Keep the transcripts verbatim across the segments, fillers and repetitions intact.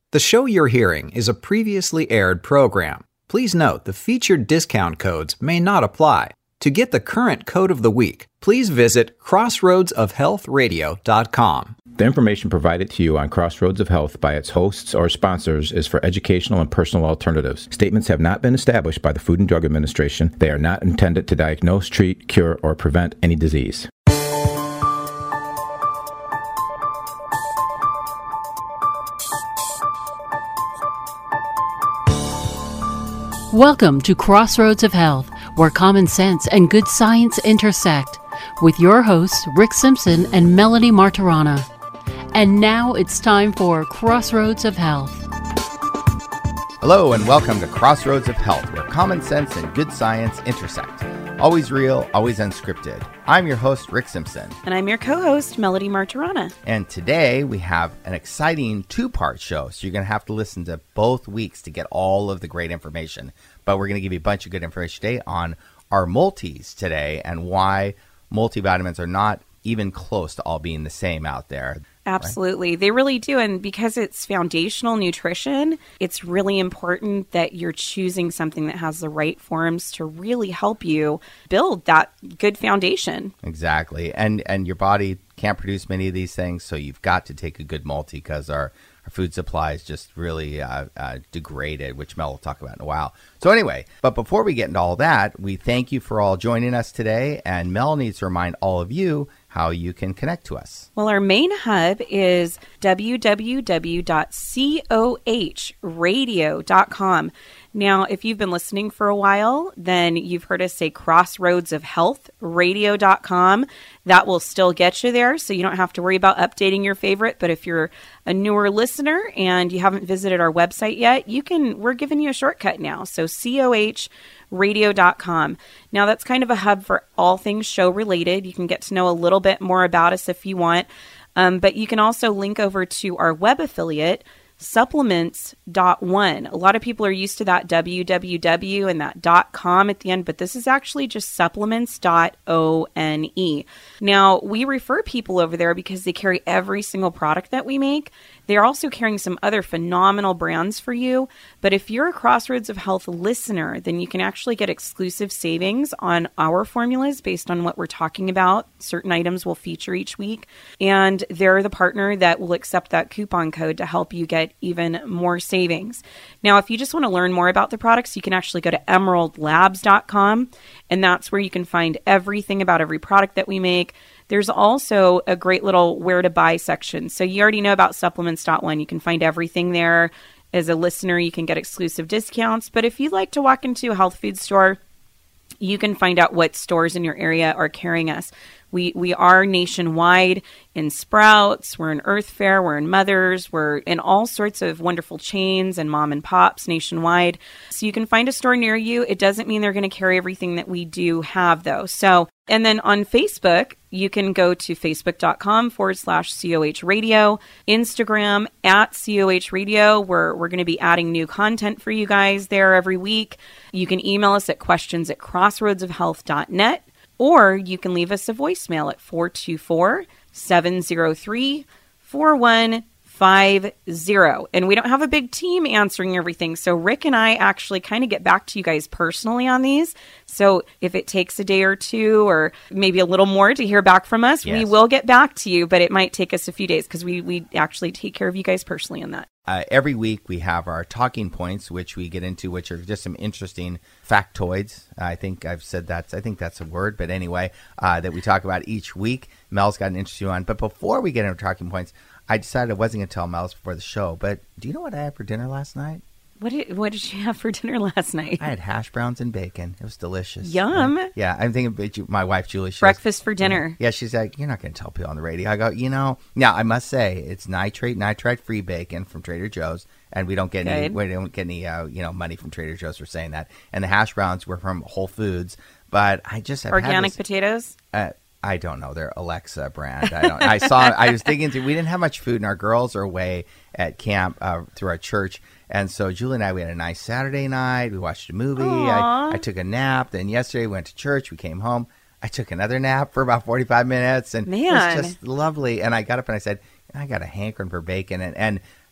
The show you're hearing is a previously aired program. Please note the featured discount codes may not apply. To get the current code of the week, please visit crossroads of health radio dot com. The information provided to you on Crossroads of Health by its hosts or sponsors is for educational and personal alternatives. Statements have not been established by the Food and Drug Administration. They are not intended to diagnose, treat, cure, or prevent any disease. Welcome to Crossroads of Health, where common sense and good science intersect, with your hosts Rick Simpson and Melanie Martirana. And now it's time for Crossroads of Health. Hello and welcome to Crossroads of Health, where common sense and good science intersect. Always real, always unscripted. I'm your host, Rick Simpson. And I'm your co-host, Melody Martirana. And today we have an exciting two-part show, so you're going to have to listen to both weeks to get all of the great information. But we're going to give you a bunch of good information today on our multis today and why multivitamins are not even close to all being the same out there. Absolutely. Right? They really do. And because it's foundational nutrition, it's really important that you're choosing something that has the right forms to really help you build that good foundation. Exactly. And and your body can't produce many of these things, so you've got to take a good multi because our, our food supply is just really uh, uh, degraded, which Mel will talk about in a while. So anyway, but before we get into all that, we thank you for all joining us today. And Mel needs to remind all of you how you can connect to us. Well, our main hub is w w w dot coh radio dot com. Now, if you've been listening for a while, then you've heard us say crossroads of health radio dot com. That will still get you there, so you don't have to worry about updating your favorite. But if you're a newer listener and you haven't visited our website yet, you can. We're giving you a shortcut now. So coh radio dot com. Now, that's kind of a hub for all things show related. You can get to know a little bit more about us if you want. Um, but you can also link over to our web affiliate, supplements dot one. A lot of people are used to that www and that .com at the end, but this is actually just supplements dot one. Now, we refer people over there because they carry every single product that we make. They're also carrying some other phenomenal brands for you. But if you're a Crossroads of Health listener, then you can actually get exclusive savings on our formulas based on what we're talking about. Certain items will feature each week. And they're the partner that will accept that coupon code to help you get even more savings. Now, if you just want to learn more about the products, you can actually go to emerald labs dot com. And that's where you can find everything about every product that we make. There's also a great little where to buy section. So you already know about supplements dot one. You can find everything there. As a listener, you can get exclusive discounts. But if you'd like to walk into a health food store, you can find out what stores in your area are carrying us. We we are nationwide in Sprouts, we're in Earth Fare, we're in Mother's, we're in all sorts of wonderful chains and mom and pops nationwide. So you can find a store near you. It doesn't mean they're going to carry everything that we do have, though. So, and then on Facebook, you can go to facebook.com forward slash COH radio, Instagram at COH radio, where we're going to be adding new content for you guys there every week. You can email us at questions at crossroads of health dot net. Or you can leave us a voicemail at four two four, seven zero three, four one five zero. And we don't have a big team answering everything. So Rick and I actually kind of get back to you guys personally on these. So if it takes a day or two or maybe a little more to hear back from us, yes, we will get back to you. But it might take us a few days because we, we actually take care of you guys personally on that. Uh, every week we have our talking points, which we get into, which are just some interesting factoids. I think I've said that. I think that's a word. But anyway, uh, that we talk about each week. Mel's got an interesting one. But before we get into talking points, I decided I wasn't going to tell Mel's before the show. But do you know what I had for dinner last night? What did what did you have for dinner last night? I had hash browns and bacon. It was delicious. Yum. Yeah, yeah, I'm thinking about my wife, Julie. She Breakfast goes, for dinner. Yeah, she's like, you're not going to tell people on the radio. I go, you know, now I must say it's nitrate, nitrite-free bacon from Trader Joe's, and we don't get Good. any, we don't get any, uh, you know, money from Trader Joe's for saying that. And the hash browns were from Whole Foods, but I just have organic this, potatoes. Uh, I don't know. They're Alexa brand. I don't. I saw. I was digging through. We didn't have much food, and our girls are away at camp uh, through our church. And so Julie and I, we had a nice Saturday night. We watched a movie. I, I took a nap. Then yesterday we went to church. We came home. I took another nap for about forty-five minutes, and Man. it was just lovely. And I got up and I said, I got a hankering for bacon. And, and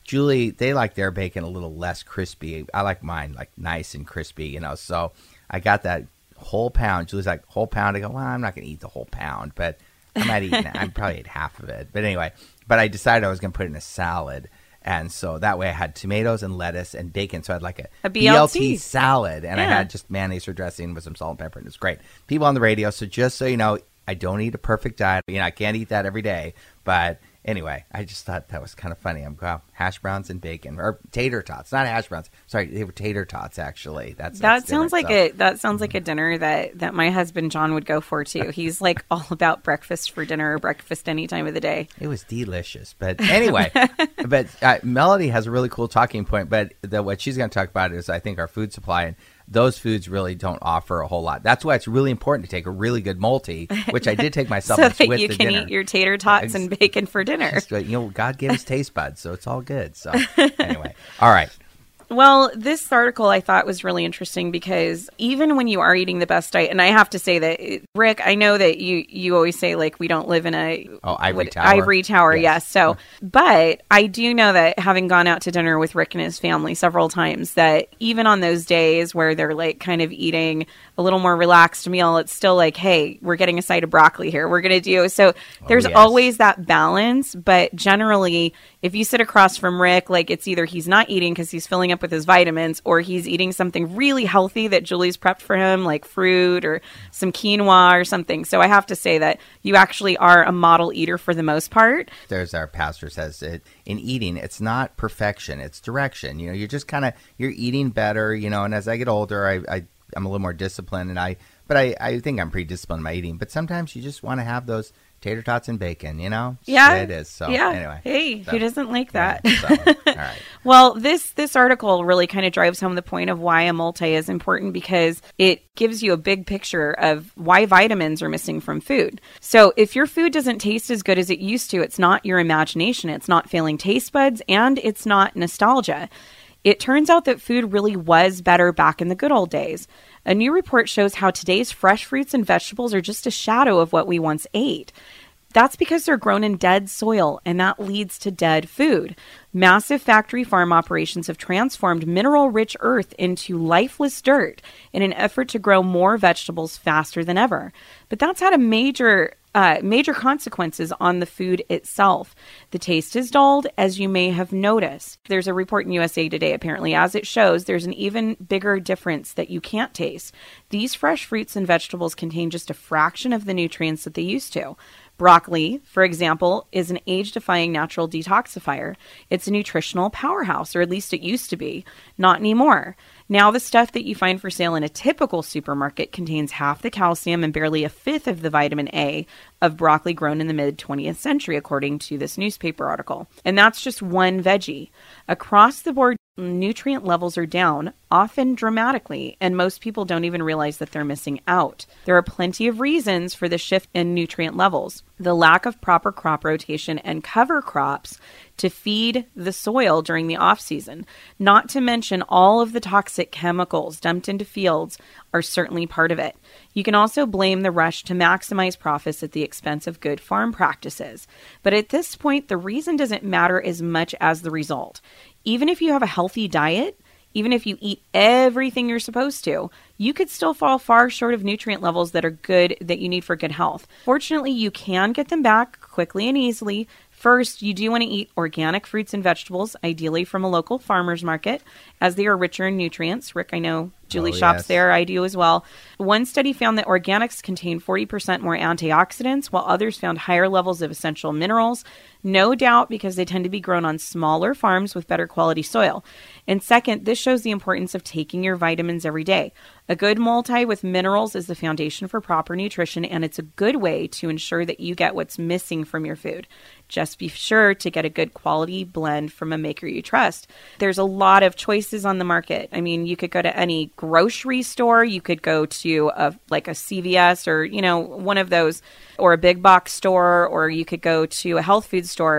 Julie, they like their bacon a little less crispy. I like mine like nice and crispy, you know. So I got that whole pound. Julie's like, whole pound. I go, well, I'm not going to eat the whole pound, but I might eat, I probably ate half of it. But anyway, but I decided I was going to put it in a salad. And so that way I had tomatoes and lettuce and bacon. So I had like a, a B L T. B L T salad. And yeah. I had just mayonnaise or dressing with some salt and pepper. And it was great. People on the radio. So just so you know, I don't eat a perfect diet. You know, I can't eat that every day. But anyway, I just thought that was kind of funny. I'm wow, hash browns and bacon, or tater tots, not hash browns. Sorry, they were tater tots. Actually, that's that that's sounds like so. a that sounds like a dinner that that my husband John would go for too. He's like all about breakfast for dinner or breakfast any time of the day. It was delicious, but anyway, but uh, Melody has a really cool talking point. But the, what she's going to talk about is, I think, our food supply. And those foods really don't offer a whole lot. That's why it's really important to take a really good multi, which I did take myself so that with you the can dinner. eat your tater tots and bacon for dinner. Just, you know, God gave us taste buds, so it's all good. So anyway, all right. Well, this article I thought was really interesting because even when you are eating the best diet, and I have to say that, Rick, I know that you, you always say like we don't live in a oh, ivory what, tower. Ivory tower, yes. yes. So, but I do know that having gone out to dinner with Rick and his family several times, that even on those days where they're like kind of eating a little more relaxed meal, it's still like, hey, we're getting a side of broccoli here. We're going to do so. There's oh, yes. always that balance, but generally, if you sit across from Rick, like it's either he's not eating because he's filling up with his vitamins, or he's eating something really healthy that Julie's prepped for him, like fruit or some quinoa or something. So I have to say that you actually are a model eater for the most part. There's our pastor says it in eating, it's not perfection, it's direction. You know, you're just kind of, you're eating better, you know, and as I get older, I, I, I'm a little more disciplined and I, but I, I think I'm pretty disciplined in my eating, but sometimes you just want to have those tater tots and bacon, you know? Yeah. It is. So yeah. anyway. Hey, so, who doesn't like that? Yeah, so, all right. Well, this this article really kind of drives home the point of why a multi is important, because it gives you a big picture of why vitamins are missing from food. So if your food doesn't taste as good as it used to, it's not your imagination, it's not failing taste buds, and it's not nostalgia. It turns out that food really was better back in the good old days. A new report shows how today's fresh fruits and vegetables are just a shadow of what we once ate. That's because they're grown in dead soil, and that leads to dead food. Massive factory farm operations have transformed mineral-rich earth into lifeless dirt in an effort to grow more vegetables faster than ever. But that's had a major uh, major consequences on the food itself. The taste is dulled, as you may have noticed. There's a report in U S A Today, apparently, as it shows there's an even bigger difference that you can't taste. These fresh fruits and vegetables contain just a fraction of the nutrients that they used to. Broccoli, for example, is an age-defying natural detoxifier. It's a nutritional powerhouse, or at least it used to be. Not anymore. Now the stuff that you find for sale in a typical supermarket contains half the calcium and barely a fifth of the vitamin A of broccoli grown in the mid-twentieth century, according to this newspaper article. And that's just one veggie. Across the board, nutrient levels are down, often dramatically, and most people don't even realize that they're missing out. There are plenty of reasons for the shift in nutrient levels. The lack of proper crop rotation and cover crops to feed the soil during the off-season, not to mention all of the toxic chemicals dumped into fields, are certainly part of it. You can also blame the rush to maximize profits at the expense of good farm practices. But at this point, the reason doesn't matter as much as the result. Even if you have a healthy diet, even if you eat everything you're supposed to, you could still fall far short of nutrient levels that are good, that you need for good health. Fortunately, you can get them back quickly and easily. First, you do want to eat organic fruits and vegetables, ideally from a local farmer's market, as they are richer in nutrients. Rick, I know Julie oh, shops yes. there. I do as well. One study found that organics contain forty percent more antioxidants, while others found higher levels of essential minerals. No doubt because they tend to be grown on smaller farms with better quality soil. And second, this shows the importance of taking your vitamins every day. A good multi with minerals is the foundation for proper nutrition, and it's a good way to ensure that you get what's missing from your food. Just be sure to get a good quality blend from a maker you trust. There's a lot of choices on the market. I mean, you could go to any grocery store, you could go to a like a C V S or, you know, one of those, or a big box store, or you could go to a health food store.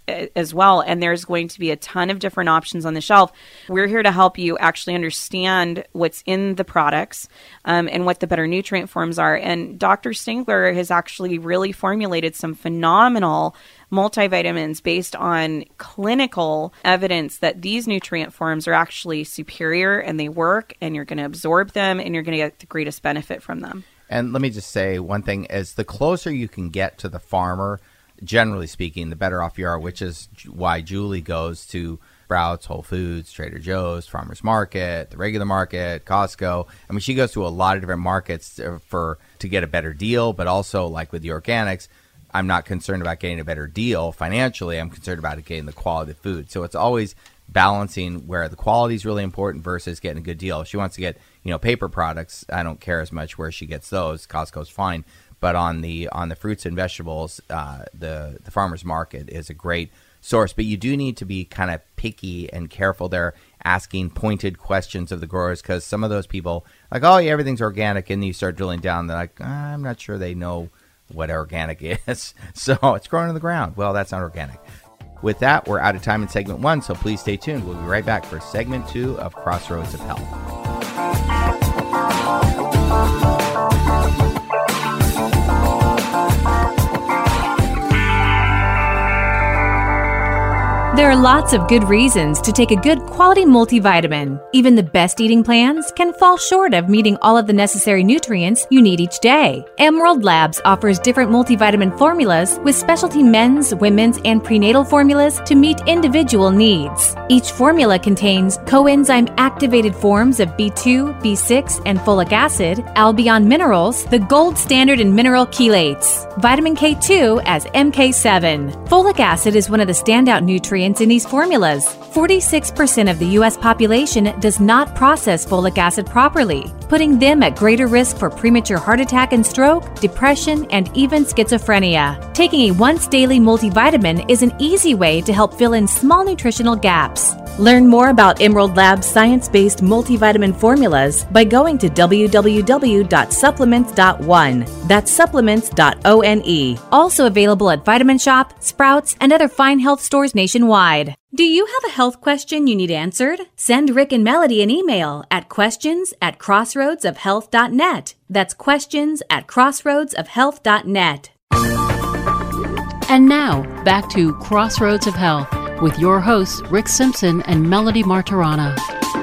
as well. And there's going to be a ton of different options on the shelf. We're here to help you actually understand what's in the products um, and what the better nutrient forms are. And Doctor Stingler has actually really formulated some phenomenal multivitamins based on clinical evidence that these nutrient forms are actually superior and they work, and you're going to absorb them and you're going to get the greatest benefit from them. And let me just say one thing is the closer you can get to the farmer, generally speaking, the better off you are, which is why Julie goes to Sprouts, Whole Foods, Trader Joe's, Farmers Market, the regular market, Costco. I mean, she goes to a lot of different markets for to get a better deal, but also like with the organics, I'm not concerned about getting a better deal financially. I'm concerned about getting the quality of food. So it's always balancing where the quality is really important versus getting a good deal. If she wants to get, you know, paper products, I don't care as much where she gets those. Costco's fine. But on the on the fruits and vegetables, uh, the, the farmer's market is a great source. But you do need to be kind of picky and careful there, asking pointed questions of the growers, because some of those people, like, oh, yeah, everything's organic, and you start drilling down, they're like, I'm not sure they know what organic is. So it's growing in the ground. Well, that's not organic. With that, we're out of time in segment one, so please stay tuned. We'll be right back for segment two of Crossroads of Health. There are lots of good reasons to take a good quality multivitamin. Even the best eating plans can fall short of meeting all of the necessary nutrients you need each day. Emerald Labs offers different multivitamin formulas with specialty men's, women's, and prenatal formulas to meet individual needs. Each formula contains coenzyme activated forms of B two, B six, and folic acid, Albion minerals, the gold standard in mineral chelates, vitamin K two as M K seven. Folic acid is one of the standout nutrients in these formulas. forty-six percent of the U S population does not process folic acid properly, putting them at greater risk for premature heart attack and stroke, depression, and even schizophrenia. Taking a once daily multivitamin is an easy way to help fill in small nutritional gaps. Learn more about Emerald Lab's science-based multivitamin formulas by going to w w w dot supplements dot one. That's supplements dot one. Also available at Vitamin Shop, Sprouts, and other fine health stores nationwide. Do you have a health question you need answered? Send Rick and Melody an email at questions at crossroads of health dot net. That's questions at crossroads of health dot net. And now, back to Crossroads of Health with your hosts, Rick Simpson and Melody Martirana.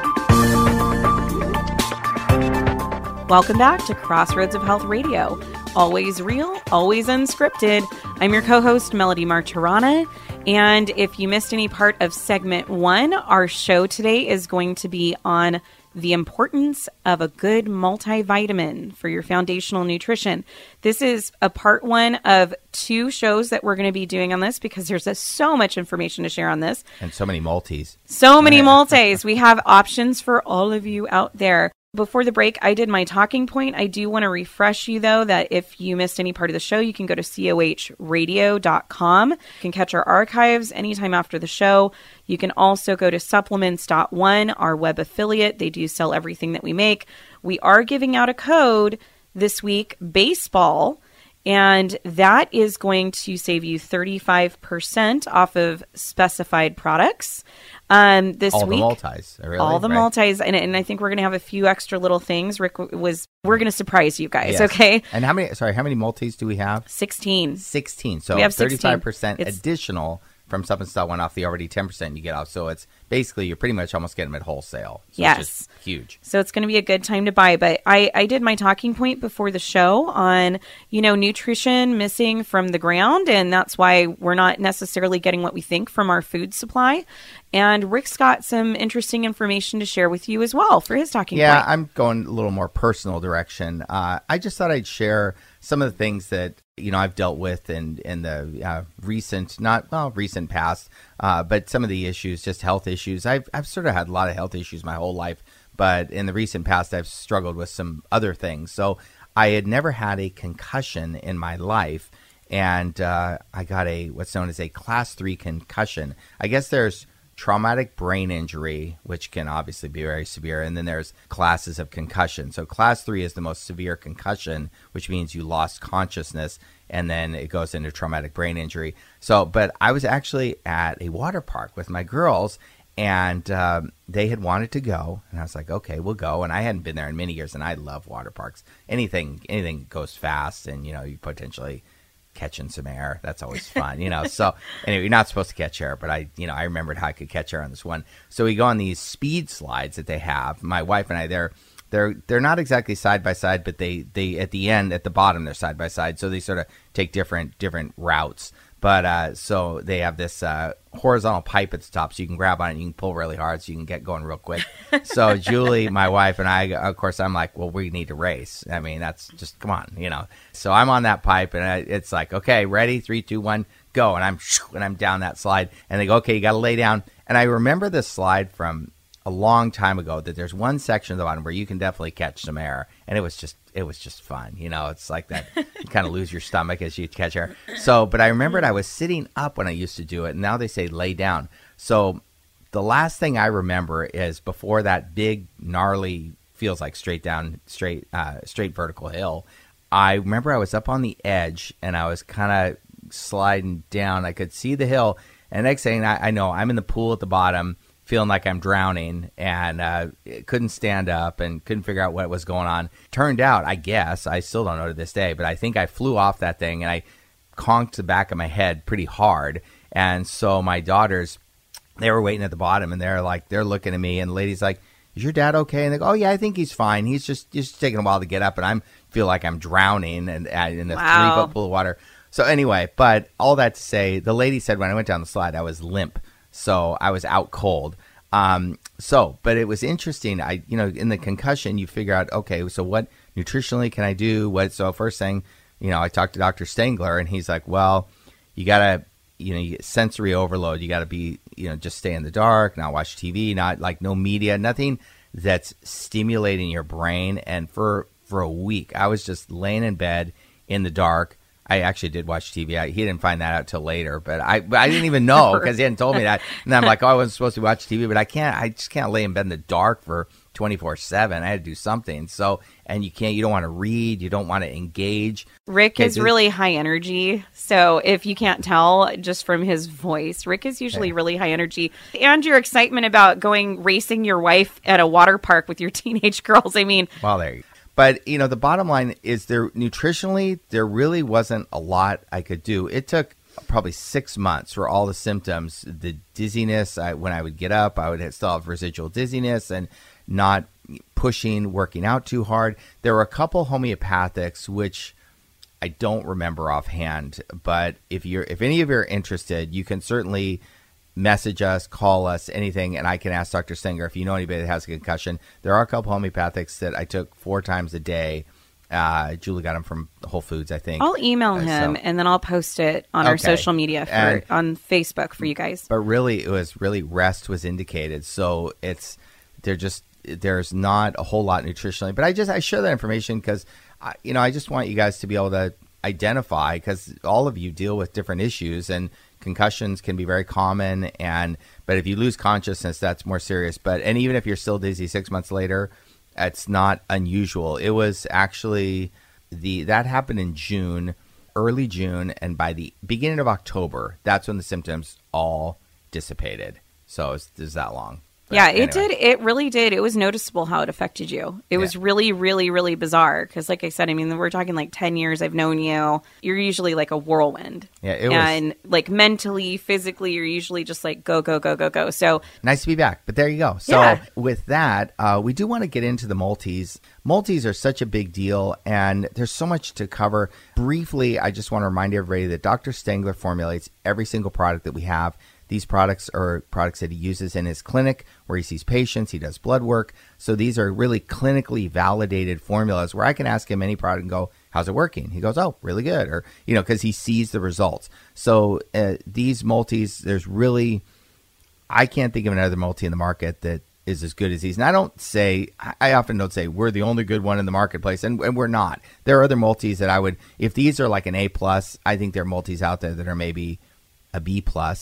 Welcome back to Crossroads of Health Radio. Always real, always unscripted. I'm your co-host, Melody Martirana. And if you missed any part of segment one, our show today is going to be on the importance of a good multivitamin for your foundational nutrition. This is a part one of two shows that we're going to be doing on this because there's a, so much information to share on this. And so many multis. So many multis. We have options for all of you out there. Before the break, I did my talking point. I do want to refresh you, though, that if you missed any part of the show, you can go to C O H radio dot com. You can catch our archives anytime after the show. You can also go to supplements dot one, our web affiliate. They do sell everything that we make. We are giving out a code this week, baseball, and that is going to save you thirty-five percent off of specified products. Um, this all week, the multis, really? all the right? multis, and, and I think we're going to have a few extra little things. Rick was, we're going to surprise you guys, Yes. okay? And how many? Sorry, how many multis do we have? sixteen. Sixteen. So We have sixteen. thirty-five percent It's- additional from Supplements dot one off the already ten percent you get off. So it's basically you're pretty much almost getting them at wholesale. So Yes. it's just huge. So it's going to be a good time to buy. But I, I did my talking point before the show on, you know, nutrition missing from the ground. And that's why we're not necessarily getting what we think from our food supply. And Rick's got some interesting information to share with you as well for his talking Yeah, point. I'm going a little more personal direction. Uh, I just thought I'd share some of the things that, you know, I've dealt with in, in the uh, recent, not, well, recent past, uh, but some of the issues, just health issues. I've, I've sort of had a lot of health issues my whole life, but in the recent past, I've struggled with some other things. So I had never had a concussion in my life, and uh, I got a, what's known as a class three concussion. I guess there's traumatic brain injury, which can obviously be very severe. And then there's classes of concussion. So class three is the most severe concussion, which means you lost consciousness, and then it goes into traumatic brain injury. So, but I was actually at a water park with my girls, and um, they had wanted to go, and I was like, okay, we'll go. And I hadn't been there in many years, and I love water parks. Anything, anything goes fast, and, you know, you potentially catching some air. That's always fun, you know. So anyway, you're not supposed to catch air, but I, you know, I remembered how I could catch air on this one. So we go on these speed slides that they have. My wife and I, they're they're they're not exactly side by side, but they they at the end, at the bottom, they're side by side. So they sort of take different different routes. But uh, so they have this uh, horizontal pipe at the top, so you can grab on it and you can pull really hard, so you can get going real quick. So Julie, my wife, and I, of course, I'm like, well, we need to race. I mean, that's just, come on, you know. So I'm on that pipe, and I, it's like, okay, ready, three, two, one, go. And I'm and I'm down that slide, and they go, okay, you got to lay down. And I remember this slide from a long time ago, that there's one section at the bottom where you can definitely catch some air, and it was just it was just fun, you know. It's like that you kind of lose your stomach as you catch air. So, but I remembered I was sitting up when I used to do it, and now they say lay down. So the last thing I remember is before that big gnarly, feels like straight down, straight uh, straight vertical hill, I remember I was up on the edge and I was kind of sliding down. I could see the hill, and next thing I, I know, I'm in the pool at the bottom, feeling like I'm drowning, and uh, couldn't stand up and couldn't figure out what was going on. Turned out, I guess, I still don't know to this day, but I think I flew off that thing and I conked the back of my head pretty hard. And so my daughters, they were waiting at the bottom, and they're like, they're looking at me, and the lady's like, is your dad okay? And they go, oh yeah, I think he's fine. He's just just taking a while to get up, and I'm feel like I'm drowning and in a Wow. three foot pool of water. So anyway, but all that to say, the lady said when I went down the slide, I was limp. So I was out cold. Um, so, but it was interesting. I, you know, in the concussion, you figure out, okay, so what nutritionally can I do? What, so first thing, you know, I talked to Doctor Stengler, and he's like, well, you gotta, you know, you get sensory overload. You gotta be, you know, just stay in the dark, not watch T V, not like no media, nothing that's stimulating your brain. And for, for a week, I was just laying in bed in the dark. I actually did watch T V. I, he didn't find that out till later, but I but I didn't even know because he hadn't told me that. And I'm like, oh, I wasn't supposed to watch T V, but I can't. I just can't lay in bed in the dark for twenty-four seven. I had to do something. So, and you can't. You don't want to read. You don't want to engage. Rick Okay, is this- really high energy. So if you can't tell just from his voice, Rick is usually Yeah. really high energy. And your excitement about going racing your wife at a water park with your teenage girls. I mean, Well, there you go. But, you know, the bottom line is there nutritionally, there really wasn't a lot I could do. It took probably six months for all the symptoms, the dizziness. I, when I would get up, I would still have residual dizziness and not pushing, working out too hard. There were a couple homeopathics, which I don't remember offhand. But if you're, if any of you are interested, you can certainly message us, call us, anything, and I can ask Doctor Stenger if you know anybody that has a concussion. There are a couple homeopathics that I took four times a day. Uh, Julie got them from Whole Foods, I think. I'll email Uh, him so- and then I'll post it on our Okay. social media for And- on Facebook for you guys. But really, it was really rest was indicated. So it's they're just there's not a whole lot nutritionally. But I just I share that information because you know I just want you guys to be able to identify, because all of you deal with different issues, and concussions can be very common. And but if you lose consciousness, that's more serious. But and even if you're still dizzy six months later, it's not unusual. It was actually the that happened in June, early June, and by the beginning of October, that's when the symptoms all dissipated. So it's, it's that long. But yeah, anyway. it did. It really did. It was noticeable how it affected you. It was Yeah. really, really, really bizarre. Because, like I said, I mean, we're talking like ten years I've known you. You're usually like a whirlwind. Yeah, it was and like mentally, physically, you're usually just like go, go, go, go, go. So nice to be back. But there you go. So Yeah. with that, uh, we do want to get into the multis. Multis are such a big deal, and there's so much to cover. Briefly, I just want to remind everybody that Doctor Stengler formulates every single product that we have. These products are products that he uses in his clinic where he sees patients, he does blood work. So these are really clinically validated formulas where I can ask him any product and go, how's it working? He goes, oh, really good. Or, you know, because he sees the results. So uh, these multis, there's really, I can't think of another multi in the market that is as good as these. And I don't say, I often don't say we're the only good one in the marketplace, and, and we're not. There are other multis that I would, if these are like an A plus, I think there are multis out there that are maybe a B plus.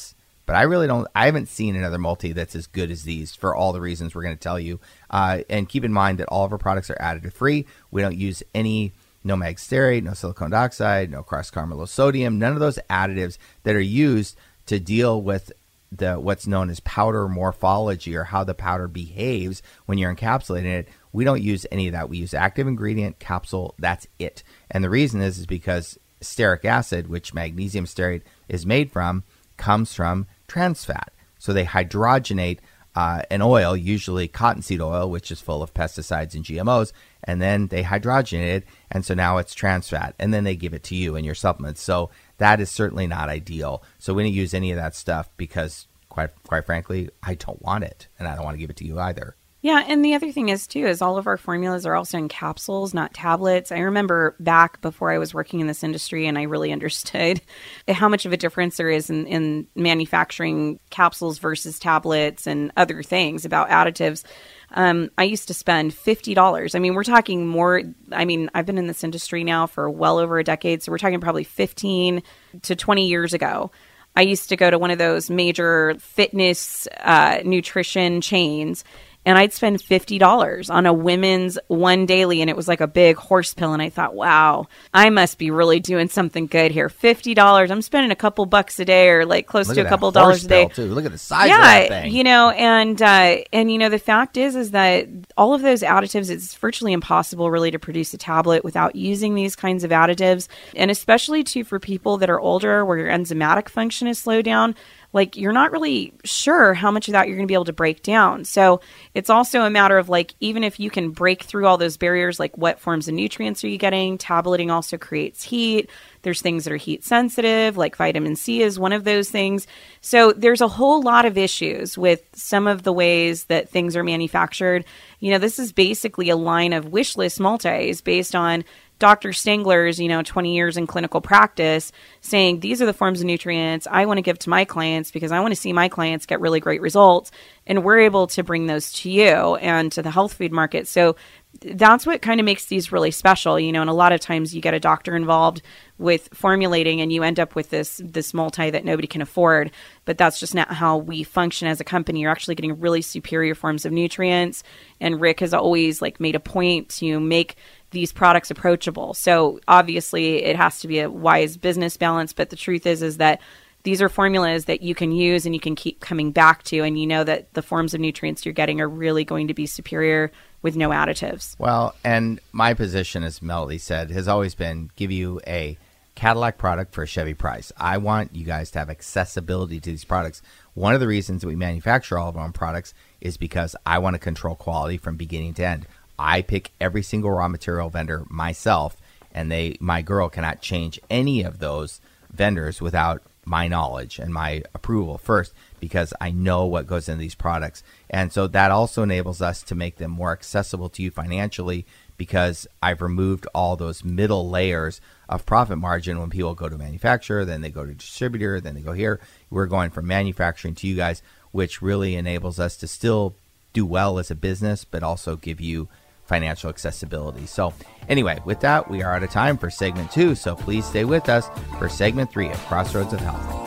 but I really don't, I haven't seen another multi that's as good as these for all the reasons we're going to tell you. Uh, and keep in mind that all of our products are additive free. We don't use any no mag stearate, no silicone dioxide, no cross carbon sodium, none of those additives that are used to deal with the what's known as powder morphology, or how the powder behaves when you're encapsulating it. We don't use any of that. We use active ingredient, capsule, that's it. And the reason is, is because stearic acid, which magnesium stearate is made from, comes from trans fat. So they hydrogenate uh, an oil, usually cottonseed oil, which is full of pesticides and G M Os, and then they hydrogenate it, and so now it's trans fat, and then they give it to you in your supplements. So that is certainly not ideal. So we don't use any of that stuff because, quite quite frankly, I don't want it, and I don't want to give it to you either. Yeah, and the other thing is, too, is all of our formulas are also in capsules, not tablets. I remember back before I was working in this industry and I really understood how much of a difference there is in, in manufacturing capsules versus tablets and other things about additives. Um, I used to spend fifty dollars. I mean, we're talking more. I mean, I've been in this industry now for well over a decade, so we're talking probably fifteen to twenty years ago. I used to go to one of those major fitness uh, nutrition chains, and I'd spend fifty dollars on a women's one daily, and it was like a big horse pill. And I thought, wow, I must be really doing something good here. fifty dollars. I'm spending a couple bucks a day, or like close Look to at a couple that dollars a day. horse pill, too. Look at the size yeah, of that thing. You know, and, uh, and, you know, the fact is, is that all of those additives, it's virtually impossible really to produce a tablet without using these kinds of additives. And especially too, for people that are older, where your enzymatic function is slowed down, like you're not really sure how much of that you're going to be able to break down. So it's also a matter of like, even if you can break through all those barriers, like what forms of nutrients are you getting? Tableting also creates heat. There's things that are heat sensitive, like vitamin C is one of those things. So there's a whole lot of issues with some of the ways that things are manufactured. You know, this is basically a line of wish list multis based on Doctor Stengler's, you know, twenty years in clinical practice, saying these are the forms of nutrients I want to give to my clients because I want to see my clients get really great results. And we're able to bring those to you and to the health food market. So that's what kind of makes these really special, you know, and a lot of times you get a doctor involved with formulating and you end up with this this multi that nobody can afford. But that's just not how we function as a company. You're actually getting really superior forms of nutrients. And Rick has always like made a point to make these products approachable. So obviously it has to be a wise business balance, but the truth is is that these are formulas that you can use and you can keep coming back to, and you know that the forms of nutrients you're getting are really going to be superior with no additives. Well, and my position, as Melody said, has always been give you a Cadillac product for a Chevy price. I want you guys to have accessibility to these products. One of the reasons that we manufacture all of our own products is because I want to control quality from beginning to end. I pick every single raw material vendor myself, and they, my girl cannot change any of those vendors without my knowledge and my approval first, because I know what goes into these products. And so that also enables us to make them more accessible to you financially, because I've removed all those middle layers of profit margin when people go to manufacturer, then they go to distributor, then they go here. We're going from manufacturing to you guys, which really enables us to still do well as a business, but also give you financial accessibility. So anyway, with that, we are out of time for segment two. So please stay with us for segment three of Crossroads of Health.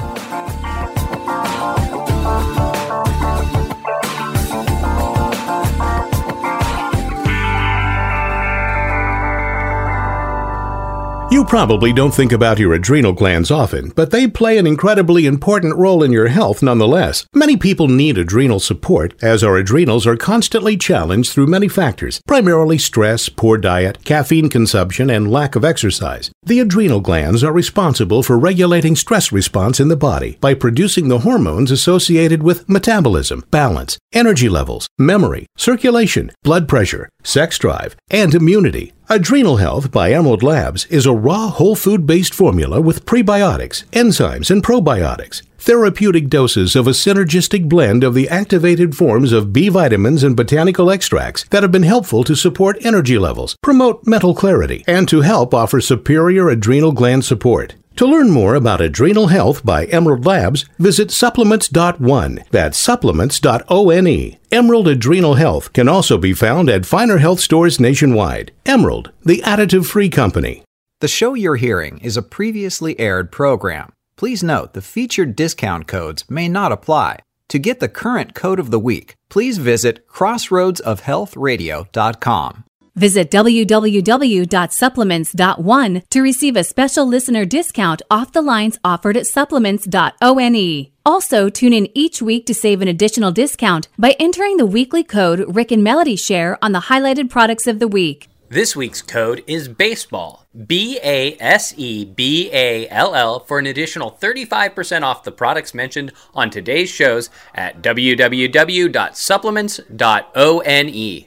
You probably don't think about your adrenal glands often, but they play an incredibly important role in your health nonetheless. Many people need adrenal support, as our adrenals are constantly challenged through many factors, primarily stress, poor diet, caffeine consumption, and lack of exercise. The adrenal glands are responsible for regulating stress response in the body by producing the hormones associated with metabolism, balance, energy levels, memory, circulation, blood pressure, sex drive, and immunity. Adrenal Health by Emerald Labs is a raw whole food-based formula with prebiotics, enzymes, and probiotics. Therapeutic doses of a synergistic blend of the activated forms of B vitamins and botanical extracts that have been helpful to support energy levels, promote mental clarity, and to help offer superior adrenal gland support. To learn more about Adrenal Health by Emerald Labs, visit supplements dot one. That's supplements dot one. Emerald Adrenal Health can also be found at finer health stores nationwide. Emerald, the additive-free company. The show you're hearing is a previously aired program. Please note the featured discount codes may not apply. To get the current code of the week, please visit crossroads of health radio dot com. Visit w w w dot supplements dot one to receive a special listener discount off the lines offered at supplements dot one. Also, tune in each week to save an additional discount by entering the weekly code Rick and Melody share on the highlighted products of the week. This week's code is BASEBALL, B A S E B A L L, for an additional thirty-five percent off the products mentioned on today's shows at w w w dot supplements dot one.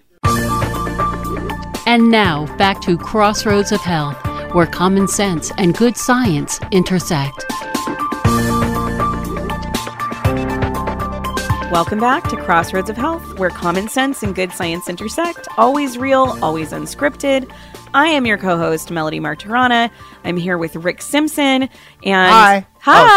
And now, back to Crossroads of Health, where common sense and good science intersect. Welcome back to Crossroads of Health, where common sense and good science intersect. Always real, always unscripted. I am your co-host, Melody Martirana. I'm here with Rick Simpson. And Hi.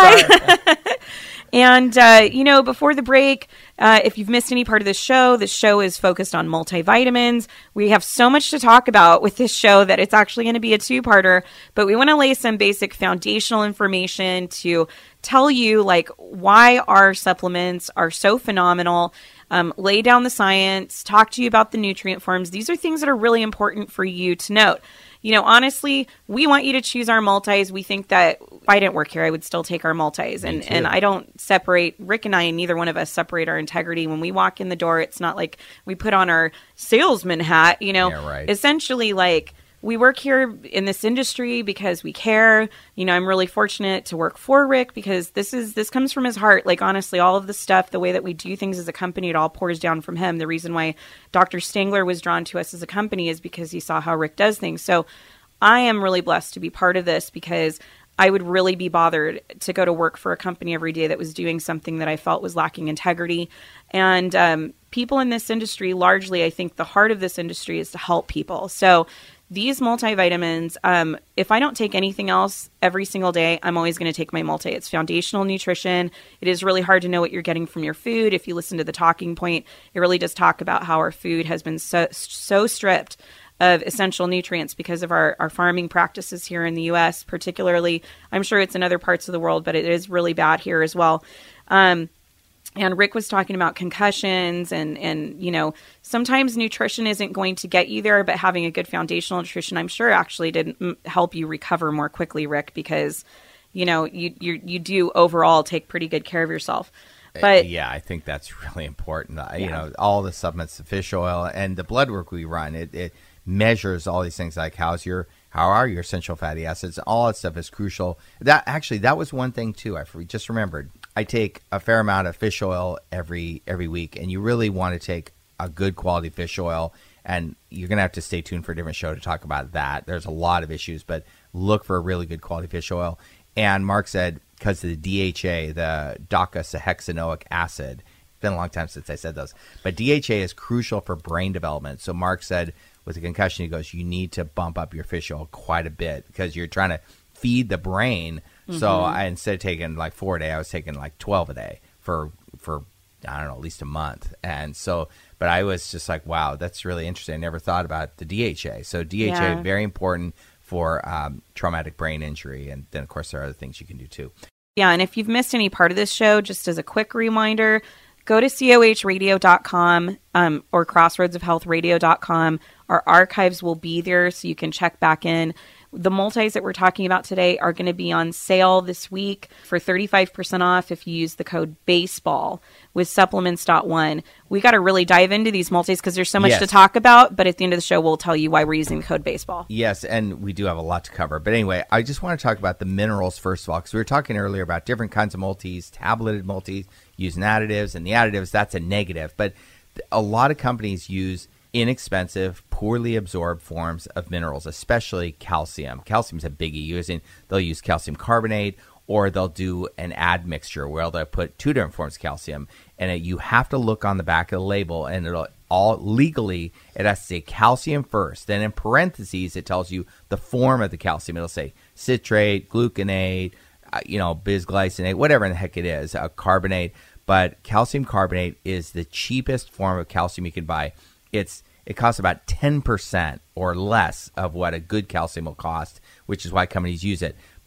Hi. Oh, and, uh, you know, before the break, uh, if you've missed any part of this show, this show is focused on multivitamins. We have so much to talk about with this show that it's actually going to be a two-parter, but we want to lay some basic foundational information to tell you, like, why our supplements are so phenomenal, um, lay down the science, talk to you about the nutrient forms. These are things that are really important for you to note. You know, honestly, we want you to choose our multis. We think that if I didn't work here, I would still take our multis. And, and I don't separate, Rick and I, and neither one of us separate our integrity. When we walk in the door, it's not like we put on our salesman hat, you know. Yeah, right. Essentially, like, we work here in this industry because we care. You know, I'm really fortunate to work for Rick because this is this comes from his heart. Like, honestly, all of the stuff, the way that we do things as a company, it all pours down from him. The reason why Doctor Stangler was drawn to us as a company is because he saw how Rick does things. So I am really blessed to be part of this because I would really be bothered to go to work for a company every day that was doing something that I felt was lacking integrity. And um, people in this industry, largely, I think the heart of this industry is to help people. So these multivitamins, um, if I don't take anything else every single day, I'm always going to take my multi. It's foundational nutrition. It is really hard to know what you're getting from your food. If you listen to the talking point, it really does talk about how our food has been so, so stripped of essential nutrients because of our, our farming practices here in the U S particularly. I'm sure it's in other parts of the world, but it is really bad here as well. Um, And Rick was talking about concussions and, and, you know, sometimes nutrition isn't going to get you there, but having a good foundational nutrition, I'm sure actually did help you recover more quickly, Rick, because, you know, you, you, you do overall take pretty good care of yourself. But yeah, I think that's really important. Yeah. You know, all the supplements, the fish oil and the blood work we run, it, it measures all these things like how's your, how are your essential fatty acids? All that stuff is crucial. That actually, that was one thing too. I just remembered. I take a fair amount of fish oil every every week, and you really want to take a good quality fish oil. And you're gonna have to stay tuned for a different show to talk about that. There's a lot of issues, but look for a really good quality fish oil. And Mark said because of the D H A, the docosahexaenoic acid. It's been a long time since I said those, but D H A is crucial for brain development. So Mark said with a concussion, he goes, you need to bump up your fish oil quite a bit because you're trying to feed the brain. Mm-hmm. So I, instead of taking like four a day, I was taking like twelve a day for, for, I don't know, at least a month. And so, but I was just like, wow, that's really interesting. I never thought about the D H A. So D H A, Yeah. very important for um, traumatic brain injury. And then of course there are other things you can do too. yeah, and if you've missed any part of this show, just as a quick reminder, go to C O H radio dot com um, or crossroads of health radio dot com. Our archives will be there so you can check back in. The multis that we're talking about today are going to be on sale this week for thirty-five percent off if you use the code BASEBALL with supplements dot one. We got to really dive into these multis because there's so much Yes. to talk about, but at the end of the show, we'll tell you why we're using the code BASEBALL. Yes, and we do have a lot to cover. But anyway, I just want to talk about the minerals first of all, because we were talking earlier about different kinds of multis, tableted multis, using additives, and the additives, that's a negative. But th- a lot of companies use inexpensive, poorly absorbed forms of minerals, especially calcium. Calcium's a biggie. Using they'll use calcium carbonate, or they'll do an add mixture where they'll put two different forms of calcium, and it, you have to look on the back of the label, and it'll all legally it has to say calcium first. Then in parentheses it tells you the form of the calcium. It'll say citrate, gluconate, uh, you know, bisglycinate, whatever in the heck it is, uh, carbonate. But calcium carbonate is the cheapest form of calcium you can buy. It's it costs about ten percent or less of what a good calcium will cost, which is why companies use it.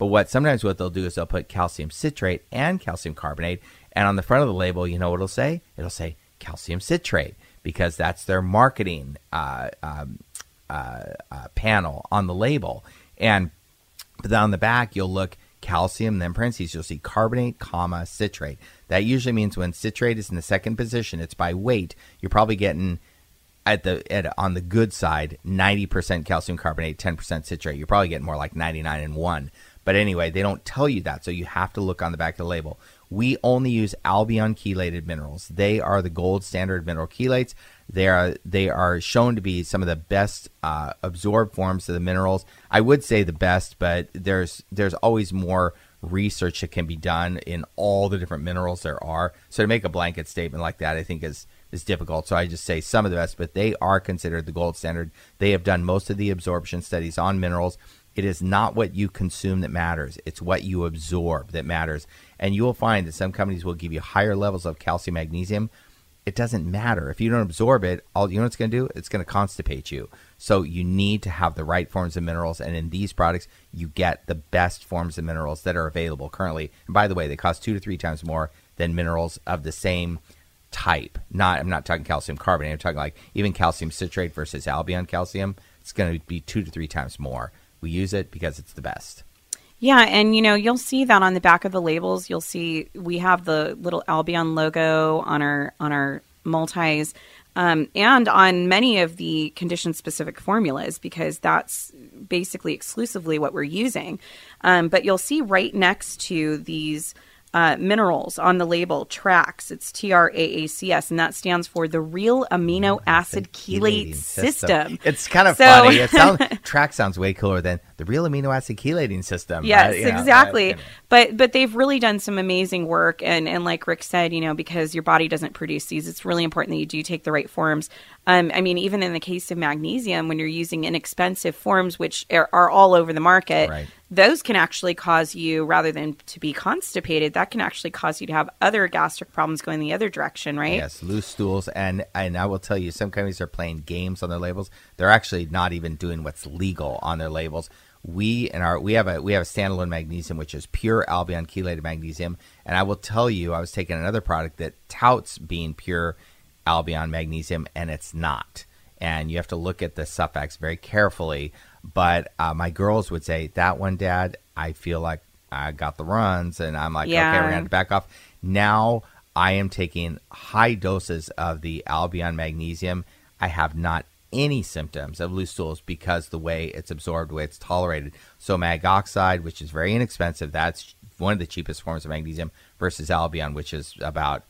But what sometimes what they'll do is they'll put calcium citrate and calcium carbonate, and on the front of the label, you know what it'll say? It'll say calcium citrate, because that's their marketing uh, um, uh, uh, panel on the label. And but then on the back, you'll look calcium, then parentheses, you'll see carbonate, comma, citrate. That usually means when citrate is in the second position, it's by weight. You're probably getting at the at, on the good side, ninety percent calcium carbonate, ten percent citrate. You're probably getting more like ninety-nine and one. But anyway, they don't tell you that, so you have to look on the back of the label. We only use Albion chelated minerals. They are the gold standard mineral chelates. They are they are shown to be some of the best uh, absorbed forms of the minerals. I would say the best, but there's there's always more research that can be done in all the different minerals there are. So to make a blanket statement like that, I think is is difficult. So I just say some of the best, but they are considered the gold standard. They have done most of the absorption studies on minerals. It is not what you consume that matters. It's what you absorb that matters. And you will find that some companies will give you higher levels of calcium, magnesium. It doesn't matter. If you don't absorb it, all you know what it's going to do? It's going to constipate you. So you need to have the right forms of minerals. And in these products, you get the best forms of minerals that are available currently. And by the way, they cost two to three times more than minerals of the same type. Not, I'm not talking calcium carbonate. I'm talking like even calcium citrate versus Albion calcium. It's going to be two to three times more. We use it because it's the best. Yeah, and you know, you'll see that on the back of the labels. You'll see we have the little Albion logo on our on our multis, um, and on many of the condition-specific formulas, because that's basically exclusively what we're using. Um, but you'll see right next to these uh, minerals on the label, TRAACS. It's T R A A C S, and that stands for the Real Amino Acid Chelate System. system. It's kind of so, funny. It sounds TRAACS sounds way cooler than the Real Amino Acid Chelating System. Yes, uh, you know, exactly. Uh, but but they've really done some amazing work, and and like Rick said, you know, because your body doesn't produce these, it's really important that you do take the right forms. Um, I mean, even in the case of magnesium, when you're using inexpensive forms, which are, are all over the market, right. Those can actually cause you, rather than to be constipated, that can actually cause you to have other gastric problems going the other direction, right? Yes, loose stools. And, and I will tell you, some companies are playing games on their labels. They're actually not even doing what's legal on their labels. We and our we have a we have a standalone magnesium, which is pure Albion chelated magnesium. And I will tell you, I was taking another product that touts being pure Albion magnesium, and it's not. And you have to look at the suffix very carefully. But uh, my girls would say, that one, Dad, I feel like I got the runs. And I'm like, yeah. okay, we're going to have to back off. Now I am taking high doses of the Albion magnesium. I have not any symptoms of loose stools because the way it's absorbed, the way it's tolerated. So mag oxide, which is very inexpensive, that's one of the cheapest forms of magnesium, versus Albion, which is about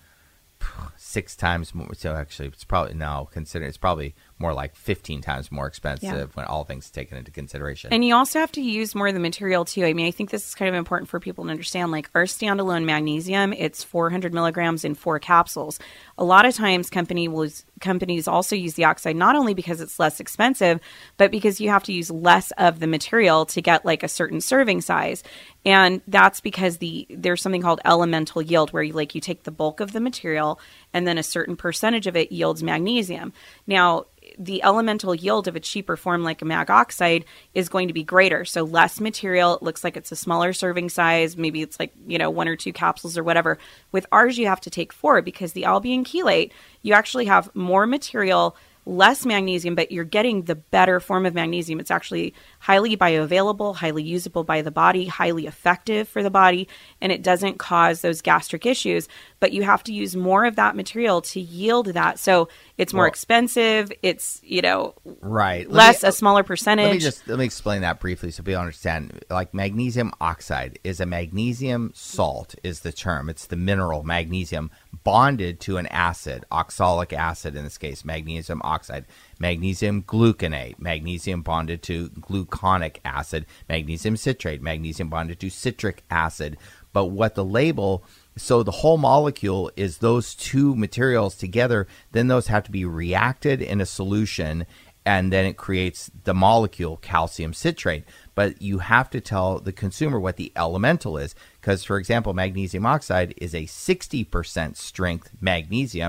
six times more. So actually, it's probably now consider it's probably more like fifteen times more expensive yeah. when all things taken into consideration. And you also have to use more of the material too. I mean, I think this is kind of important for people to understand. Like our standalone magnesium, it's four hundred milligrams in four capsules. A lot of times, company will companies also use the oxide not only because it's less expensive, but because you have to use less of the material to get like a certain serving size. And that's because the there's something called elemental yield, where you like you take the bulk of the material and then a certain percentage of it yields magnesium. Now, the elemental yield of a cheaper form like a mag oxide is going to be greater. So less material. It looks like it's a smaller serving size. Maybe it's like, you know, one or two capsules or whatever. With ours, you have to take four because the Albion chelate, you actually have more material, less magnesium, but you're getting the better form of magnesium. It's actually highly bioavailable, highly usable by the body, highly effective for the body, and it doesn't cause those gastric issues. But you have to use more of that material to yield that. So it's more well, expensive. It's, you know, right. less, me, a smaller percentage. Let me just let me explain that briefly so people understand. Like magnesium oxide is a magnesium salt is the term. It's the mineral magnesium bonded to an acid, oxalic acid in this case, magnesium oxide. Magnesium gluconate, magnesium bonded to gluconic acid, magnesium citrate, magnesium bonded to citric acid. But what the label, so the whole molecule is those two materials together, then those have to be reacted in a solution, and then it creates the molecule calcium citrate. But you have to tell the consumer what the elemental is, because, for example, magnesium oxide is a sixty percent strength magnesium,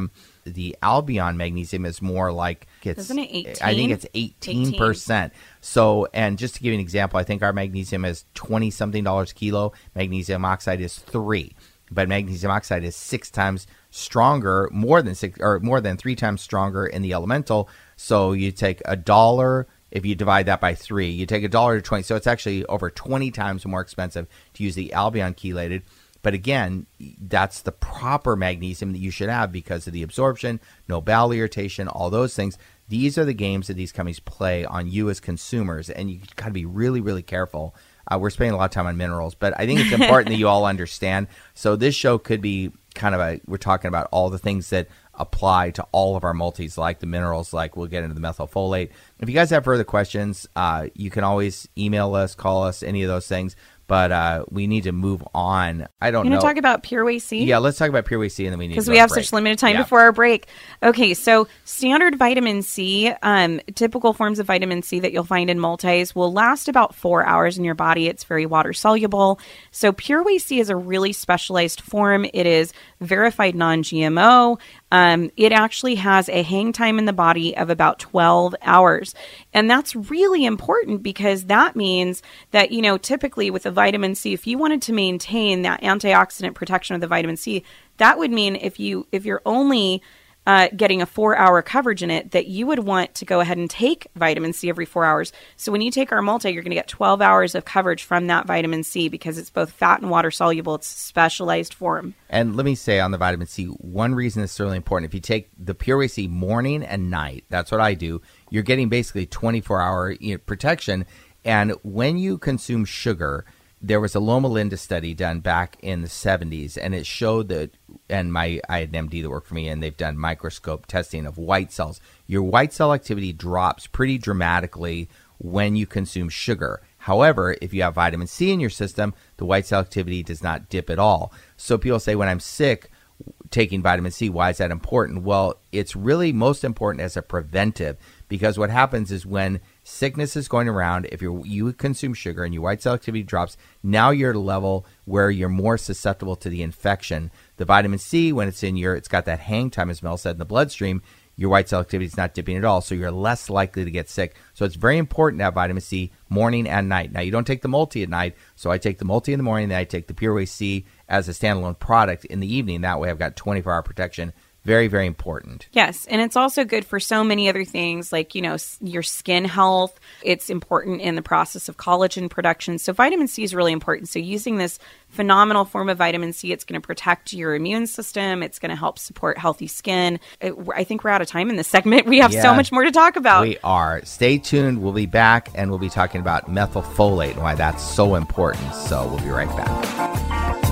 the Albion magnesium is more like it's, Isn't it eighteen? I think it's eighteen percent. So, and just to give you an example, I think our magnesium is twenty something dollars a kilo. Magnesium oxide is three, but magnesium oxide is six times stronger, more than six or more than three times stronger in the elemental. So you take a dollar. If you divide that by three, you take a dollar to twenty. So it's actually over twenty times more expensive to use the Albion chelated. But again, that's the proper magnesium that you should have because of the absorption, no bowel irritation, all those things. These are the games that these companies play on you as consumers, and you got to be really, really careful. Uh, we're spending a lot of time on minerals, but I think it's important that you all understand. So this show could be kind of a, we're talking about all the things that apply to all of our multis, like the minerals, like we'll get into the methylfolate. If you guys have further questions, uh, you can always email us, call us, any of those things. But uh, we need to move on. I don't you know. want to talk about Pure Whey C? Yeah, let's talk about Pure Whey C, and then we need to because go we have break. such limited time yeah. before our break. Okay, so standard vitamin C, um, typical forms of vitamin C that you'll find in multis will last about four hours in your body. It's very water soluble. So Pure Whey C is a really specialized form. It is verified non-G M O. Um, it actually has a hang time in the body of about twelve hours. And that's really important because that means that, you know, typically with a vitamin C, if you wanted to maintain that antioxidant protection of the vitamin C, that would mean if you, if you're only uh, getting a four hour coverage in it, that you would want to go ahead and take vitamin C every four hours. So when you take our multi, you're going to get twelve hours of coverage from that vitamin C because it's both fat and water soluble. It's a specialized form. And let me say on the vitamin C, one reason it's really important, if you take the Pure Whey C morning and night, that's what I do, you're getting basically twenty-four hour you know, protection. And when you consume sugar, there was a Loma Linda study done back in the seventies, and it showed that, and my I had an M D that worked for me, and they've done microscope testing of white cells. Your white cell activity drops pretty dramatically when you consume sugar. However, if you have vitamin C in your system, the white cell activity does not dip at all. So people say, when I'm sick, taking vitamin C, why is that important? Well, it's really most important as a preventive, because what happens is when sickness is going around, if you you consume sugar and your white cell activity drops, now you're at a level where you're more susceptible to the infection. The vitamin C, when it's in your, it's got that hang time, as Mel said, in the bloodstream, your white cell activity is not dipping at all, so you're less likely to get sick. So it's very important to have vitamin C morning and night. Now, you don't take the multi at night, so I take the multi in the morning, then I take the Pure Whey C as a standalone product in the evening. That way I've got twenty-four hour protection. Very, very important. Yes, and it's also good for so many other things like, you know, s- your skin health. It's important in the process of collagen production. So vitamin C is really important. So using this phenomenal form of vitamin C, it's going to protect your immune system. It's going to help support healthy skin. It, I think we're out of time in this segment. We have Yeah, so much more to talk about. We are. Stay tuned. We'll be back, and we'll be talking about methylfolate and why that's so important. So we'll be right back.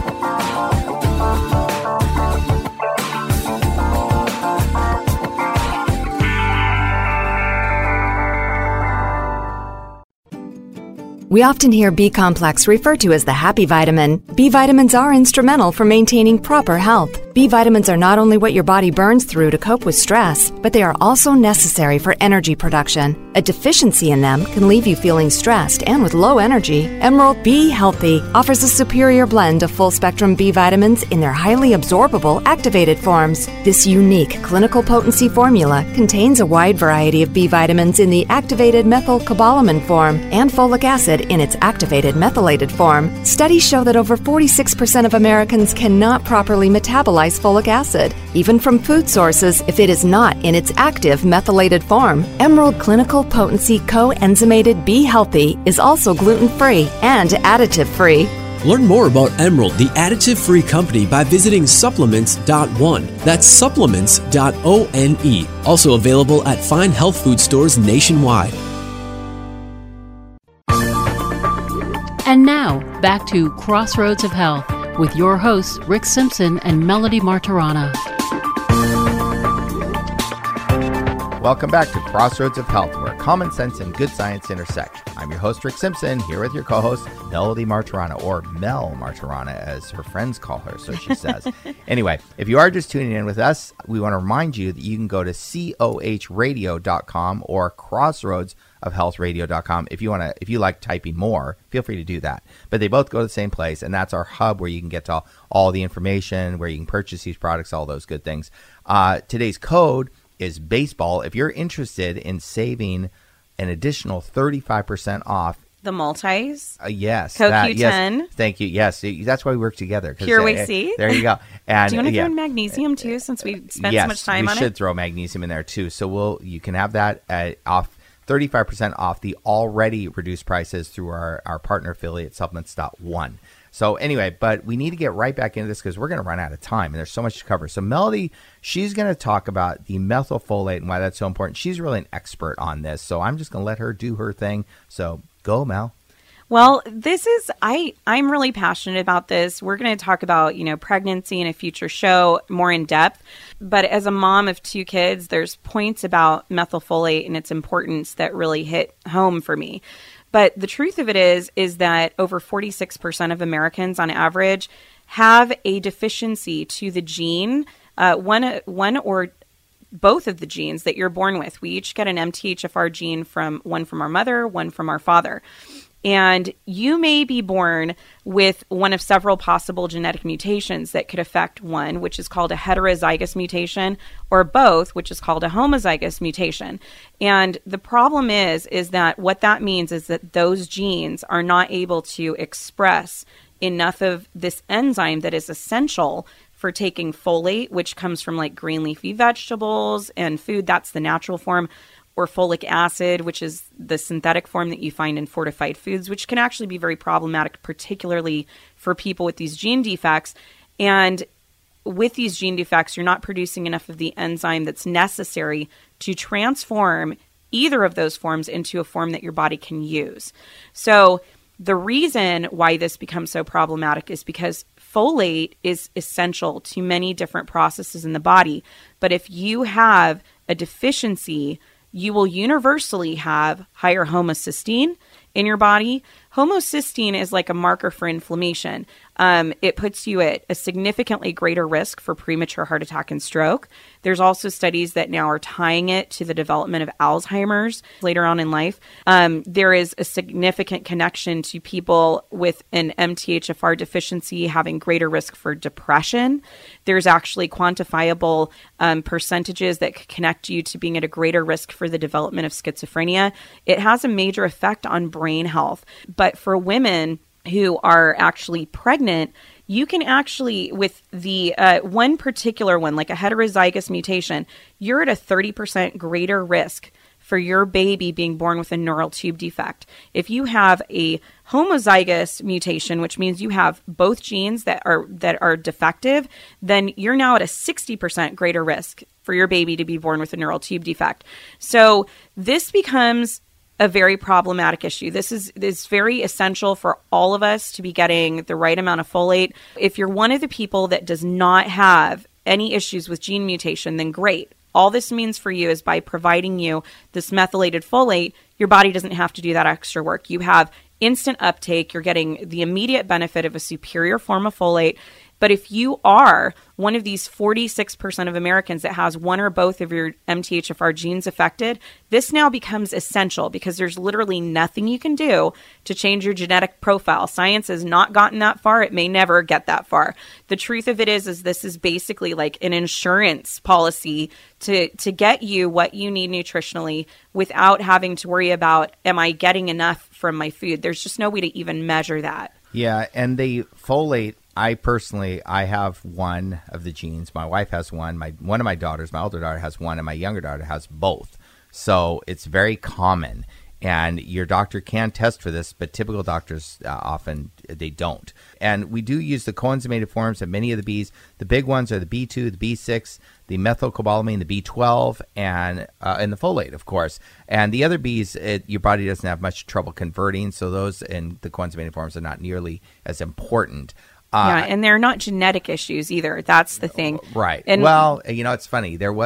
We often hear B-complex referred to as the happy vitamin. B vitamins are instrumental for maintaining proper health. B vitamins are not only what your body burns through to cope with stress, but they are also necessary for energy production. A deficiency in them can leave you feeling stressed and with low energy. Emerald B Healthy offers a superior blend of full-spectrum B vitamins in their highly absorbable activated forms. This unique clinical potency formula contains a wide variety of B vitamins in the activated methylcobalamin form and folic acid in its activated methylated form. Studies show that over forty-six percent of Americans cannot properly metabolize folic acid, even from food sources, if it is not in its active methylated form. Emerald Clinical Potency Coenzymated B Healthy is also gluten-free and additive-free. Learn more about Emerald, the additive-free company, by visiting supplements dot one. That's supplements dot one. Also available at fine health food stores nationwide. And now, back to Crossroads of Health with your hosts, Rick Simpson and Melody Martirana. Welcome back to Crossroads of Health, where common sense and good science intersect. I'm your host, Rick Simpson, here with your co-host, Melody Martirana, or Mel Martirana, as her friends call her, so she says. Anyway, if you are just tuning in with us, we want to remind you that you can go to C O H radio dot com or crossroads of health radio dot com. If you want to, if you like typing more, feel free to do that. But they both go to the same place, and that's our hub where you can get to all, all the information, where you can purchase these products, all those good things. Uh, today's code is baseball. If you're interested in saving an additional thirty-five percent off the multis, uh, yes, Co that, Q ten, yes, thank you. Yes, that's why we work together. Pure uh, Whey C. There you go. And do you want to yeah. throw in magnesium too, since we spent yes, so much time we on it? We should throw magnesium in there too. So we'll you can have that at off thirty-five percent off the already reduced prices through our our partner affiliate supplements dot one. So anyway, but we need to get right back into this because we're going to run out of time and there's so much to cover. So Melody, she's going to talk about the methylfolate and why that's so important. She's really an expert on this. So I'm just going to let her do her thing. So go, Mel. Well, this is, I, I'm really passionate about this. We're going to talk about, you know, pregnancy in a future show more in depth. But as a mom of two kids, there's points about methylfolate and its importance that really hit home for me. But the truth of it is, is that over forty-six percent of Americans on average have a deficiency to the gene, uh, one, one or both of the genes that you're born with. We each get an M T H F R gene from one from our mother, one from our father. And you may be born with one of several possible genetic mutations that could affect one, which is called a heterozygous mutation, or both, which is called a homozygous mutation. And the problem is, is that what that means is that those genes are not able to express enough of this enzyme that is essential for taking folate, which comes from like green leafy vegetables and food. That's the natural form. Or folic acid, which is the synthetic form that you find in fortified foods, which can actually be very problematic, particularly for people with these gene defects. And with these gene defects, you're not producing enough of the enzyme that's necessary to transform either of those forms into a form that your body can use. So the reason why this becomes so problematic is because folate is essential to many different processes in the body. But if you have a deficiency, you will universally have higher homocysteine in your body. Homocysteine is like a marker for inflammation. Um, it puts you at a significantly greater risk for premature heart attack and stroke. There's also studies that now are tying it to the development of Alzheimer's later on in life. Um, there is a significant connection to people with an M T H F R deficiency having greater risk for depression. There's actually quantifiable um, percentages that could connect you to being at a greater risk for the development of schizophrenia. It has a major effect on brain health. But for women who are actually pregnant, you can actually, with the uh, one particular one, like a heterozygous mutation, you're at a thirty percent greater risk for your baby being born with a neural tube defect. If you have a homozygous mutation, which means you have both genes that are that are defective, then you're now at a sixty percent greater risk for your baby to be born with a neural tube defect. So this becomes a very problematic issue. This is, this is very essential for all of us to be getting the right amount of folate. If you're one of the people that does not have any issues with gene mutation, then great. All this means for you is by providing you this methylated folate, your body doesn't have to do that extra work. You have instant uptake. You're getting the immediate benefit of a superior form of folate. But if you are one of these forty-six percent of Americans that has one or both of your M T H F R genes affected, this now becomes essential because there's literally nothing you can do to change your genetic profile. Science has not gotten that far. It may never get that far. The truth of it is, is this is basically like an insurance policy to, to get you what you need nutritionally without having to worry about, am I getting enough from my food? There's just no way to even measure that. Yeah, and the folate, I personally, I have one of the genes. My wife has one. My one of my daughters, my older daughter has one, and my younger daughter has both. So it's very common. And your doctor can test for this, but typical doctors uh, often, they don't. And we do use the coenzymated forms of many of the Bs. The big ones are the B two, the B six, the methylcobalamin, the B twelve, and uh, and the folate, of course. And the other Bs, it, your body doesn't have much trouble converting, so those in the coenzymated forms are not nearly as important. Uh, yeah, and they're not genetic issues either. That's the thing. Right. And well, you know, it's funny. There was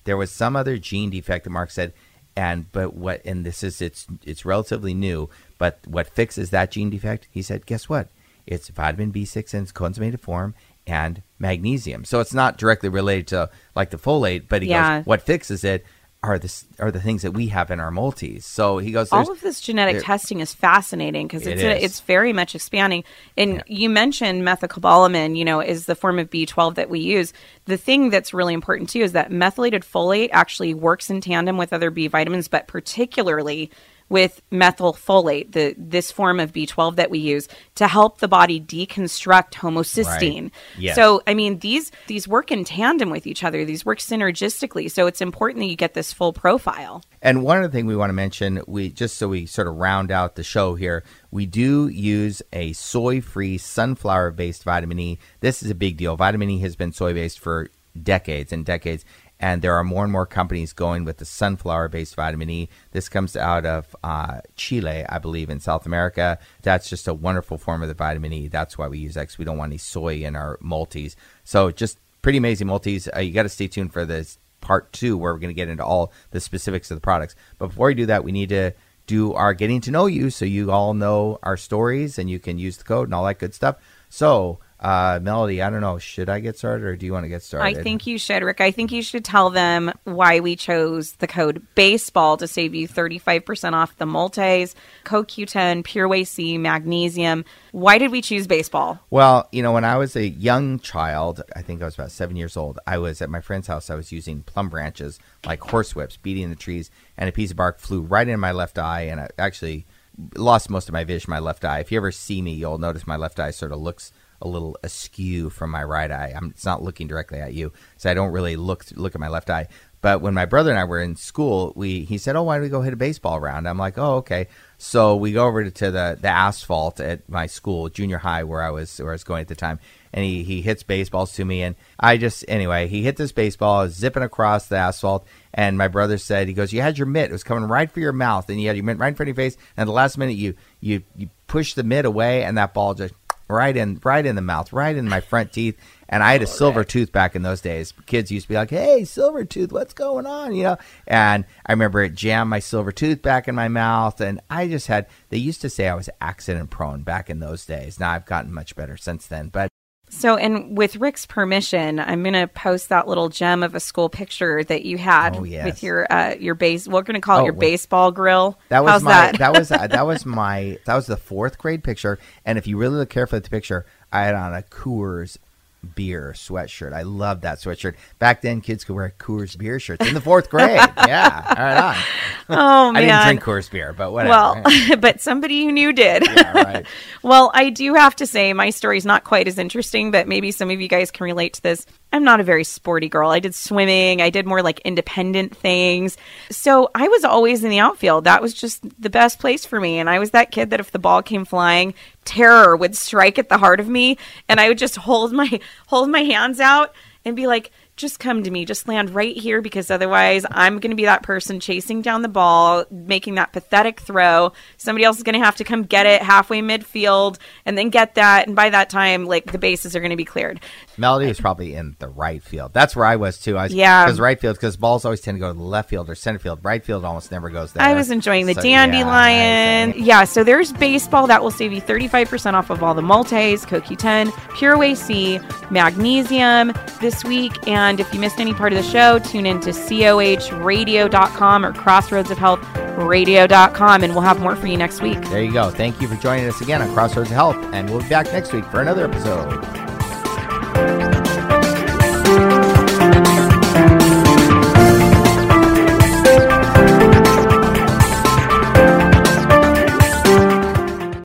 there was some other gene defect that Mark said, and but what and this is it's it's relatively new, but what fixes that gene defect? He said, guess what? It's vitamin B six in its conjugated form and magnesium. So it's not directly related to like the folate, but he Yeah. goes, what fixes it are the are the things that we have in our multis. So he goes, all of this genetic there- testing is fascinating because It it's a, is. it's very much expanding. And you mentioned methylcobalamin, you know, is the form of B twelve that we use. The thing that's really important too is that methylated folate actually works in tandem with other B vitamins, but particularly with methylfolate, the this form of B twelve that we use to help the body deconstruct homocysteine. Right. Yes. So, I mean, these these work in tandem with each other. These work synergistically. So it's important that you get this full profile. And one other thing we want to mention, we just so we sort of round out the show here, we do use a soy-free sunflower-based vitamin E. This is a big deal. Vitamin E has been soy-based for decades and decades. And there are more and more companies going with the sunflower-based vitamin E. This comes out of uh, Chile, I believe, in South America. That's just a wonderful form of the vitamin E. That's why we use that, because we don't want any soy in our multis. So just pretty amazing multis. Uh, you got to stay tuned for this part two, where we're going to get into all the specifics of the products. But before we do that, we need to do our getting to know you, so you all know our stories and you can use the code and all that good stuff. So Uh, Melody, I don't know. Should I get started, or do you want to get started? I think you should, Rick. I think you should tell them why we chose the code BASEBALL to save you thirty-five percent off the multis, C O Q ten, Pure Whey C, magnesium. Why did we choose baseball? Well, you know, when I was a young child, I think I was about seven years old, I was at my friend's house. I was using plum branches, like horsewhips, beating the trees, and a piece of bark flew right in my left eye, and I actually lost most of my vision in my left eye. If you ever see me, you'll notice my left eye sort of looks a little askew from my right eye. I'm, it's not looking directly at you, so I don't really look look at my left eye. But when my brother and I were in school, we he said, "Oh, why don't we go hit a baseball round?" I'm like, "Oh, okay." So we go over to the, the asphalt at my school, junior high, where I was where I was going at the time, and he, he hits baseballs to me, and I just anyway he hit this baseball, I was zipping across the asphalt, and my brother said, he goes, "You had your mitt; it was coming right for your mouth, and you had your mitt right in front of your face, and at the last minute you you you pushed the mitt away, and that ball just." Right in, right in the mouth, right in my front teeth, and I had a silver tooth back in those days. Kids used to be like, "Hey, silver tooth, what's going on?" You know, and I remember it jammed my silver tooth back in my mouth, and I just had. They used to say I was accident prone back in those days. Now I've gotten much better since then, but. So, and with Rick's permission, I'm going to post that little gem of a school picture that you had Oh, yes. with your uh, your base. We're going to call it Oh, your wait. baseball grill. That was How's my that? that was uh, that was my that was the fourth grade picture, and if you really look carefully at the picture, I had on a Coors beer sweatshirt. I love that sweatshirt. Back then, kids could wear Coors beer shirts in the fourth grade. Yeah, all right on. Oh, man. I didn't drink Coors beer, but whatever. Well, but somebody who knew did. Yeah, right. Well, I do have to say my story's not quite as interesting, but maybe some of you guys can relate to this. I'm not a very sporty girl. I did swimming. I did more like independent things. So I was always in the outfield. That was just the best place for me. And I was that kid that if the ball came flying, terror would strike at the heart of me. And I would just hold my hold my hands out and be like, just come to me, just land right here, because otherwise I'm going to be that person chasing down the ball, making that pathetic throw. Somebody else is going to have to come get it halfway midfield and then get that. And by that time, like, the bases are going to be cleared. Melody was probably in the right field. That's where I was too. I was, Yeah. Because right field, because balls always tend to go to the left field or center field. Right field almost never goes there. I was enjoying the So, dandelion. yeah, nice. Yeah, so there's baseball. That will save you thirty-five percent off of all the multis, C O Q ten, Pure Whey C, magnesium this week. And if you missed any part of the show, tune in to C O H radio dot com or crossroads of health radio dot com, and we'll have more for you next week. There you go. Thank you for joining us again on Crossroads of Health, and we'll be back next week for another episode.